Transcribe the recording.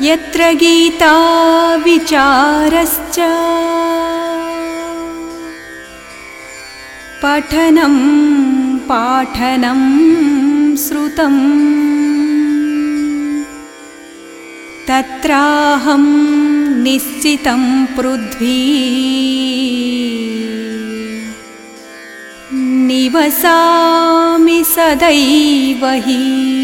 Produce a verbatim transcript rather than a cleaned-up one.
यत्र गीता विचारश्च पठनं पाठनं श्रुतम् तत्राहं निश्चितं पृथ्वी निवसामि सदैव हि।